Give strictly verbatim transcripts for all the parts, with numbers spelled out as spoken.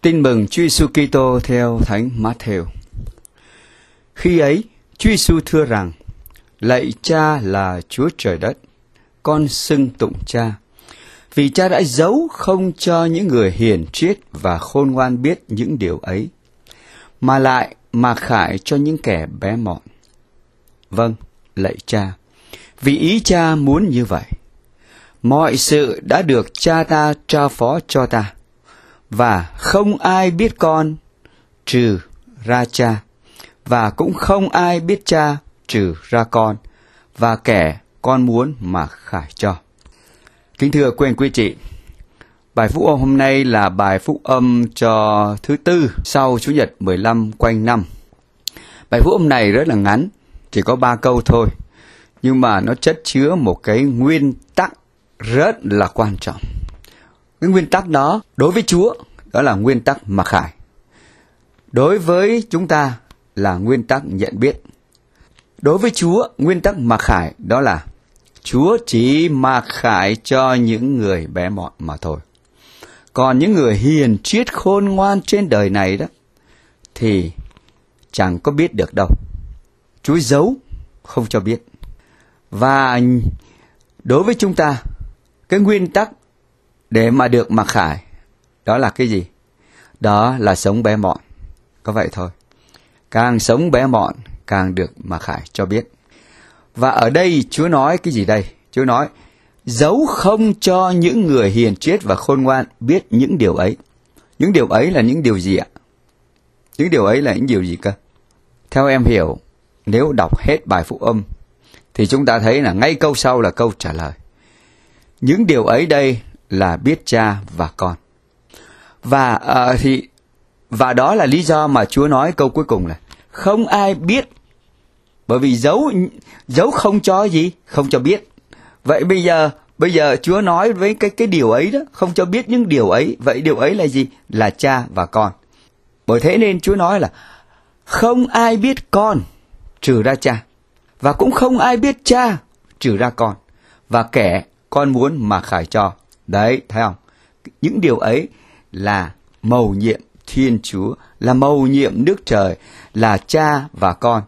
Tin mừng Chúa Giêsu Kitô theo Thánh Matthew. Khi ấy, Chúa Giêsu thưa rằng: Lạy Cha là Chúa trời đất, con xưng tụng Cha, vì Cha đã giấu không cho những người hiền triết và khôn ngoan biết những điều ấy, mà lại mặc khải cho những kẻ bé mọn. Vâng, lạy Cha, vì ý Cha muốn như vậy. Mọi sự đã được Cha ta trao phó cho ta, và không ai biết con trừ ra Cha, và cũng không ai biết Cha trừ ra con, và kẻ con muốn mà khải cho. Kính thưa quý anh quý chị, bài phúc âm hôm nay là bài phúc âm cho thứ tư sau Chủ nhật mười lăm quanh năm. Bài phúc âm này rất là ngắn, chỉ có ba câu thôi, nhưng mà nó chất chứa một cái nguyên tắc rất là quan trọng. Cái nguyên tắc đó đối với Chúa đó là nguyên tắc mặc khải. Đối với chúng ta là nguyên tắc nhận biết. Đối với Chúa, nguyên tắc mặc khải đó là Chúa chỉ mặc khải cho những người bé mọn mà thôi. Còn những người hiền triết khôn ngoan trên đời này đó thì chẳng có biết được đâu. Chúa giấu không cho biết. Và đối với chúng ta, cái nguyên tắc để mà được mặc khải đó là cái gì? Đó là sống bé mọn. Có vậy thôi. Càng sống bé mọn càng được mặc khải cho biết. Và ở đây Chúa nói cái gì đây? Chúa nói giấu không cho những người hiền triết và khôn ngoan biết những điều ấy. Những điều ấy là những điều gì ạ? Những điều ấy là những điều gì cơ? Theo em hiểu, nếu đọc hết bài phúc âm thì chúng ta thấy là ngay câu sau là câu trả lời. Những điều ấy đây là biết Cha và con. Và uh, thì và đó là lý do mà Chúa nói câu cuối cùng là không ai biết, bởi vì giấu giấu không cho gì, không cho biết. Vậy bây giờ bây giờ Chúa nói với cái cái điều ấy đó, không cho biết những điều ấy. Vậy điều ấy là gì? Là Cha và con. Bởi thế nên Chúa nói là không ai biết con trừ ra Cha, và cũng không ai biết Cha trừ ra con, và kẻ con muốn mà khải cho. Đấy, thấy không? Những điều ấy là mầu nhiệm Thiên Chúa, là mầu nhiệm Đức Trời, là Cha và con.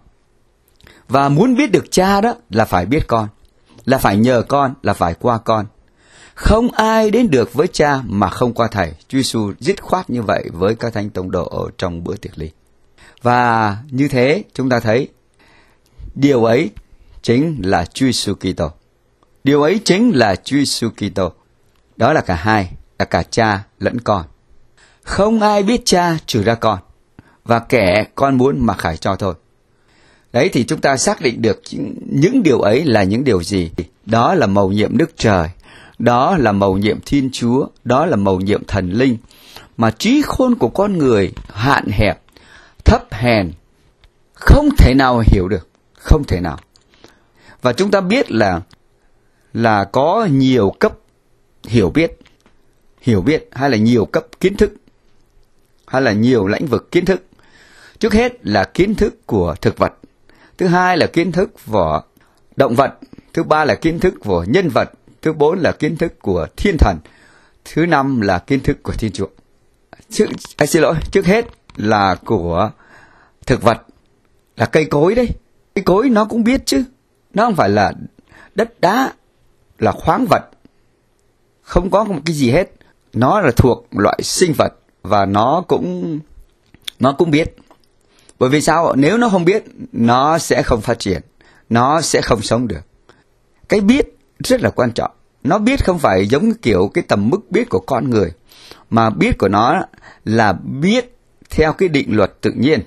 Và muốn biết được Cha đó là phải biết con, là phải nhờ con, là phải qua con. Không ai đến được với Cha mà không qua Thầy. Chúa Giêsu dứt khoát như vậy với các thánh tông đồ ở trong bữa tiệc ly. Và như thế chúng ta thấy điều ấy chính là Chúa Giêsu Kitô. Điều ấy chính là Chúa Giêsu Kitô. Đó là cả hai, là cả Cha lẫn con. Không ai biết Cha trừ ra con, và kẻ con muốn mặc khải cho thôi. Đấy, thì chúng ta xác định được những điều ấy là những điều gì. Đó là mầu nhiệm Đức Trời, đó là mầu nhiệm Thiên Chúa, đó là mầu nhiệm Thần Linh, mà trí khôn của con người hạn hẹp, thấp hèn, không thể nào hiểu được, không thể nào. Và chúng ta biết là là có nhiều cấp hiểu biết, hiểu biết hay là nhiều cấp kiến thức, hay là nhiều lĩnh vực kiến thức. Trước hết là kiến thức của thực vật, thứ hai là kiến thức của động vật, thứ ba là kiến thức của nhân vật, thứ bốn là kiến thức của thiên thần, thứ năm là kiến thức của Thiên Chúa. Chứ, à, xin lỗi, trước hết là của thực vật, là cây cối đấy. Cây cối nó cũng biết chứ, nó không phải là đất đá, là khoáng vật, không có một cái gì hết. Nó là thuộc loại sinh vật và nó cũng nó cũng biết. Bởi vì sao? Nếu nó không biết, nó sẽ không phát triển, nó sẽ không sống được. Cái biết rất là quan trọng. Nó biết không phải giống kiểu cái tầm mức biết của con người, mà biết của nó là biết theo cái định luật tự nhiên.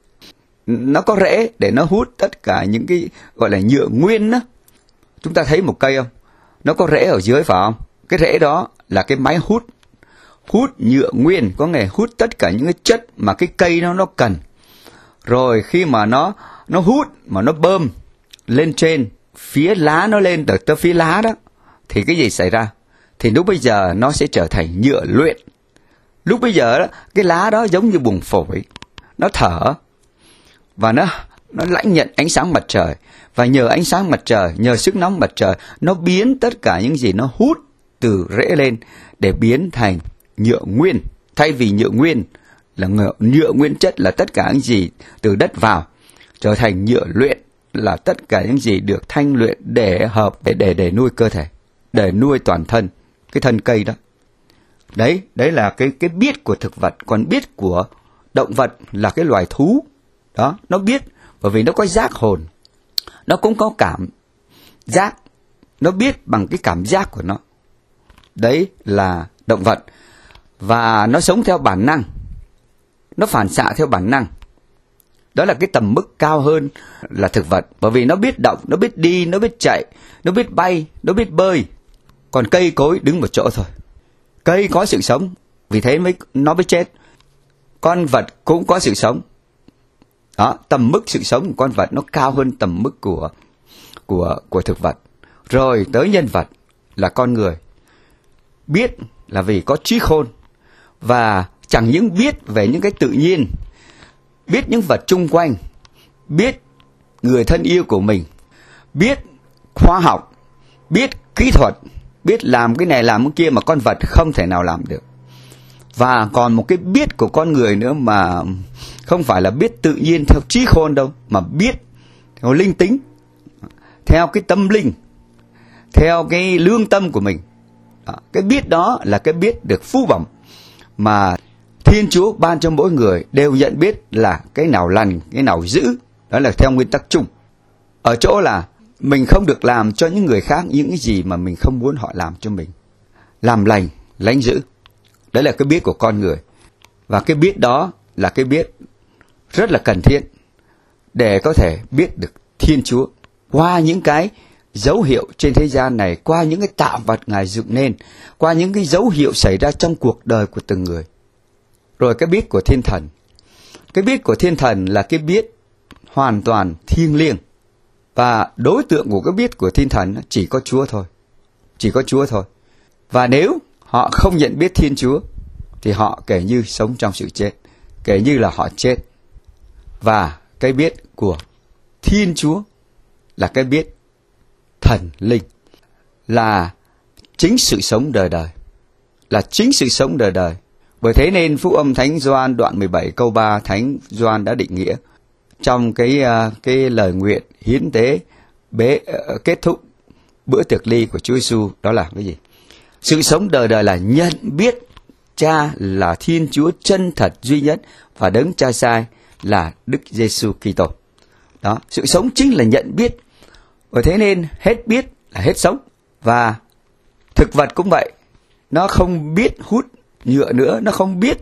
Nó có rễ để nó hút tất cả những cái gọi là nhựa nguyên đó. Chúng ta thấy một cây không? Nó có rễ ở dưới phải không? Cái rễ đó là cái máy hút, hút nhựa nguyên, có nghĩa hút tất cả những cái chất mà cái cây nó nó cần. Rồi khi mà nó nó hút mà nó bơm lên trên, phía lá nó lên từ tới phía lá đó, thì cái gì xảy ra? Thì lúc bây giờ nó sẽ trở thành nhựa luyện. Lúc bây giờ đó, cái lá đó giống như buồng phổi, nó thở và nó nó lãnh nhận ánh sáng mặt trời, và nhờ ánh sáng mặt trời, nhờ sức nóng mặt trời, nó biến tất cả những gì nó hút từ rễ lên để biến thành nhựa nguyên. Thay vì nhựa nguyên là nhựa, nhựa nguyên chất là tất cả những gì từ đất vào, trở thành nhựa luyện là tất cả những gì được thanh luyện để hợp để để để nuôi cơ thể, để nuôi toàn thân, cái thân cây đó. Đấy, đấy là cái cái biết của thực vật. Còn biết của động vật là cái loài thú. Đó, nó biết bởi vì nó có giác hồn. Nó cũng có cảm giác. Nó biết bằng cái cảm giác của nó. Đấy là động vật. Và nó sống theo bản năng. Nó phản xạ theo bản năng. Đó là cái tầm mức cao hơn là thực vật. Bởi vì nó biết động, nó biết đi, nó biết chạy, nó biết bay, nó biết bơi. Còn cây cối đứng một chỗ thôi. Cây có sự sống, vì thế mới nó mới chết. Con vật cũng có sự sống. Đó, tầm mức sự sống của con vật nó cao hơn tầm mức của của của thực vật. Rồi tới nhân vật là con người. Biết là vì có trí khôn và chẳng những biết về những cái tự nhiên, biết những vật chung quanh, biết người thân yêu của mình, biết khoa học, biết kỹ thuật, biết làm cái này làm cái kia mà con vật không thể nào làm được. Và còn một cái biết của con người nữa mà không phải là biết tự nhiên theo trí khôn đâu, mà biết theo linh tính, theo cái tâm linh, theo cái lương tâm của mình. Đó, cái biết đó là cái biết được phú bẩm mà Thiên Chúa ban cho mỗi người đều nhận biết là cái nào lành, cái nào dữ. Đó là theo nguyên tắc chung. Ở chỗ là mình không được làm cho những người khác những cái gì mà mình không muốn họ làm cho mình. Làm lành, lánh dữ. Đấy là cái biết của con người. Và cái biết đó là cái biết rất là cần thiết để có thể biết được Thiên Chúa qua những cái dấu hiệu trên thế gian này, qua những cái tạo vật Ngài dựng nên, qua những cái dấu hiệu xảy ra trong cuộc đời của từng người. Rồi cái biết của thiên thần. Cái biết của thiên thần là cái biết hoàn toàn thiêng liêng. Và đối tượng của cái biết của thiên thần chỉ có Chúa thôi. Chỉ có Chúa thôi. Và nếu họ không nhận biết Thiên Chúa thì họ kể như sống trong sự chết, kể như là họ chết. Và cái biết của Thiên Chúa là cái biết thần linh, là chính sự sống đời đời, là chính sự sống đời đời. Bởi thế nên Phúc Âm Thánh Gioan đoạn mười bảy câu ba, Thánh Gioan đã định nghĩa trong cái cái lời nguyện hiến tế bế uh, kết thúc bữa tiệc ly của Chúa Giêsu, đó là cái gì? Sự sống đời đời là nhận biết Cha là Thiên Chúa chân thật duy nhất và đấng Cha sai là Đức Giêsu Kitô. Đó, sự sống chính là nhận biết. Bởi thế nên hết biết là hết sống. Và thực vật cũng vậy, nó không biết hút nhựa nữa, nó không biết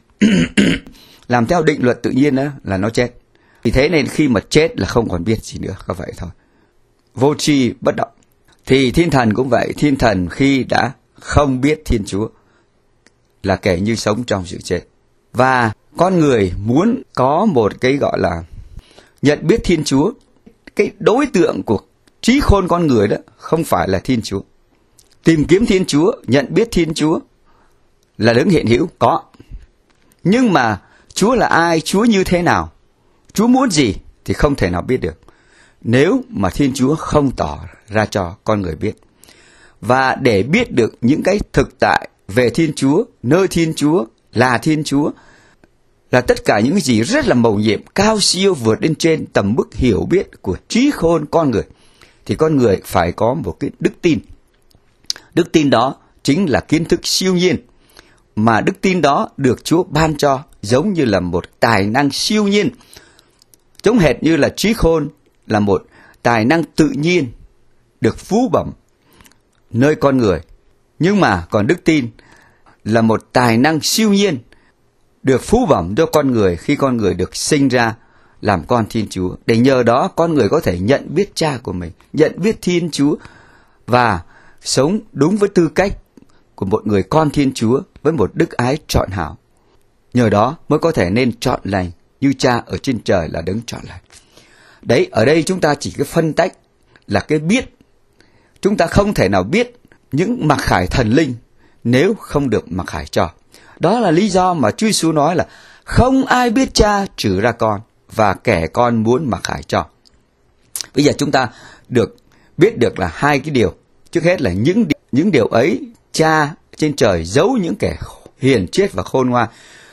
làm theo định luật tự nhiên nữa là nó chết. Vì thế nên khi mà chết là không còn biết gì nữa, có vậy thôi. Vô tri bất động. Thì thiên thần cũng vậy, thiên thần khi đã không biết Thiên Chúa là kể như sống trong sự chết. Và con người muốn có một cái gọi là nhận biết Thiên Chúa, cái đối tượng của trí khôn con người đó không phải là Thiên Chúa. Tìm kiếm Thiên Chúa, nhận biết Thiên Chúa là đấng hiện hữu, có. Nhưng mà Chúa là ai, Chúa như thế nào, Chúa muốn gì thì không thể nào biết được nếu mà Thiên Chúa không tỏ ra cho con người biết. Và để biết được những cái thực tại về Thiên Chúa, nơi Thiên Chúa, là Thiên Chúa, là tất cả những cái gì rất là mầu nhiệm, cao siêu vượt lên trên tầm mức hiểu biết của trí khôn con người, thì con người phải có một cái đức tin. Đức tin đó chính là kiến thức siêu nhiên, mà đức tin đó được Chúa ban cho giống như là một tài năng siêu nhiên, giống hệt như là trí khôn là một tài năng tự nhiên được phú bẩm nơi con người. Nhưng mà còn đức tin là một tài năng siêu nhiên được phú bẩm cho con người khi con người được sinh ra làm con Thiên Chúa. Để nhờ đó con người có thể nhận biết Cha của mình, nhận biết Thiên Chúa và sống đúng với tư cách của một người con Thiên Chúa với một đức ái trọn hảo. Nhờ đó mới có thể nên trọn lành như Cha ở trên trời là đấng trọn lành. Đấy, ở đây chúng ta chỉ cái phân tách là cái biết. Chúng ta không thể nào biết những mặc khải thần linh nếu không được mặc khải cho. Đó là lý do mà Chúa Giêsu nói là không ai biết Cha trừ ra con, và kẻ con muốn mặc khải cho. Bây giờ chúng ta được biết được là hai cái điều. Trước hết là những những điều ấy Cha trên trời giấu những kẻ hiền triết và khôn ngoan.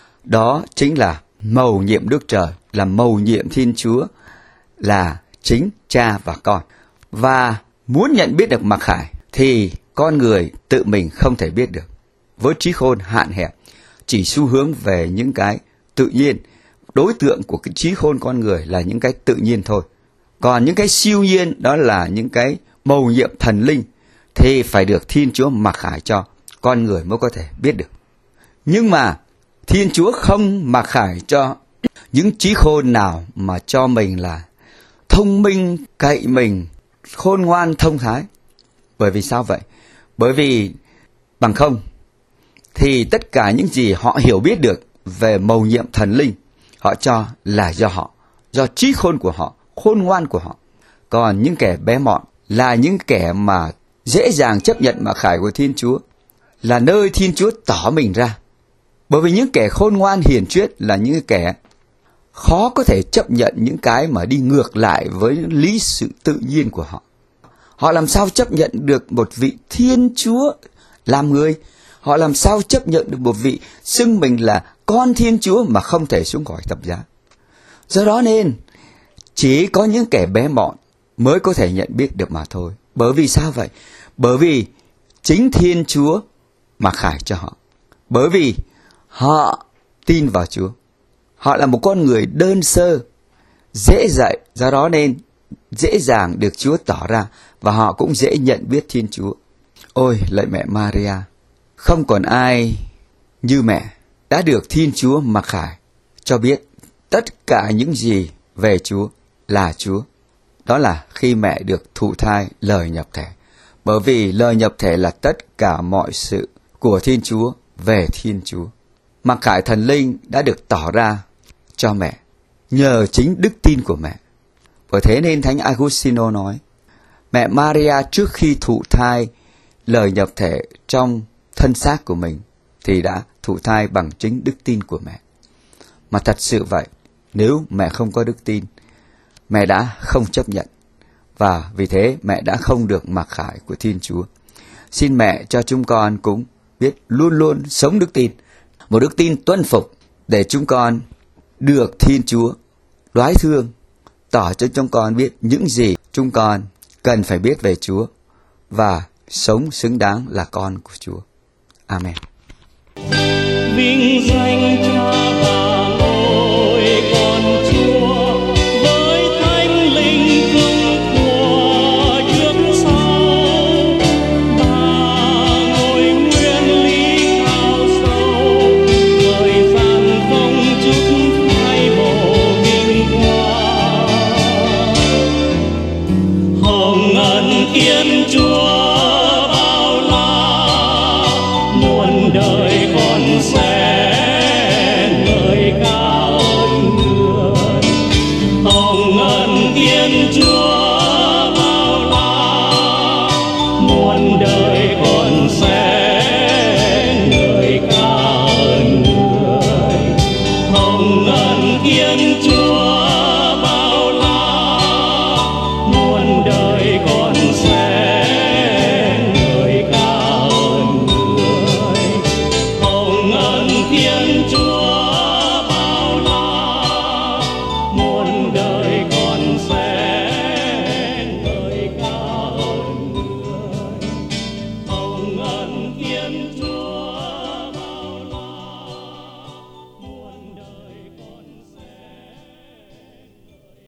Đó chính là mầu nhiệm Đức Trời, là mầu nhiệm Thiên Chúa, là chính cha và con. Và muốn nhận biết được mặc khải thì con người tự mình không thể biết được. Với trí khôn hạn hẹp, chỉ xu hướng về những cái tự nhiên. Đối tượng của cái trí khôn con người là những cái tự nhiên thôi. Còn những cái siêu nhiên, đó là những cái mầu nhiệm thần linh, thì phải được Thiên Chúa mặc khải cho, con người mới có thể biết được. Nhưng mà Thiên Chúa không mặc khải cho những trí khôn nào mà cho mình là thông minh, cậy mình, khôn ngoan, thông thái. Bởi vì sao vậy? Bởi vì bằng không thì tất cả những gì họ hiểu biết được về mầu nhiệm thần linh, họ cho là do họ, do trí khôn của họ, khôn ngoan của họ. Còn những kẻ bé mọn là những kẻ mà dễ dàng chấp nhận mặc khải của Thiên Chúa, là nơi Thiên Chúa tỏ mình ra. Bởi vì những kẻ khôn ngoan hiền triết là những kẻ khó có thể chấp nhận những cái mà đi ngược lại với lý sự tự nhiên của họ. Họ làm sao chấp nhận được một vị Thiên Chúa làm người? Họ làm sao chấp nhận được một vị xưng mình là con Thiên Chúa mà không thể xuống khỏi thập giá? Do đó nên chỉ có những kẻ bé mọn mới có thể nhận biết được mà thôi. Bởi vì sao vậy? Bởi vì chính Thiên Chúa mặc khải cho họ. Bởi vì họ tin vào Chúa. Họ là một con người đơn sơ, dễ dạy, do đó nên dễ dàng được Chúa tỏ ra, và họ cũng dễ nhận biết Thiên Chúa. Ôi lạy mẹ Maria, không còn ai như mẹ đã được Thiên Chúa mặc khải cho biết tất cả những gì về Chúa là Chúa. Đó là khi mẹ được thụ thai lời nhập thể. Bởi vì lời nhập thể là tất cả mọi sự của Thiên Chúa về Thiên Chúa. Mặc khải thần linh đã được tỏ ra cho mẹ nhờ chính đức tin của mẹ. Bởi thế nên Thánh Agustino nói, mẹ Maria trước khi thụ thai lời nhập thể trong thân xác của mình thì đã thụ thai bằng chính đức tin của mẹ. Mà thật sự vậy, nếu mẹ không có đức tin, mẹ đã không chấp nhận, và vì thế mẹ đã không được mặc khải của Thiên Chúa. Xin mẹ cho chúng con cũng biết luôn luôn sống đức tin, một đức tin tuân phục, để chúng con được Thiên Chúa đoái thương, tỏ cho chúng con biết những gì chúng con cần phải biết về Chúa, và sống xứng đáng là con của Chúa. Amen. Vinh danh Cha và ngôi con Chúa với Thánh Linh cùng của trước sau, ba ngôi nguyên lý cao sâu, thời gian không chút phai màu vinh quang. Hồng ân Thiên Chúa bao la, muôn đời còn sẽ ngợi ca ơn người. Hồng ân Thiên Chúa bao la, muôn đời còn sẽ ngợi ca ơn người. Hồng ân Thiên Chúa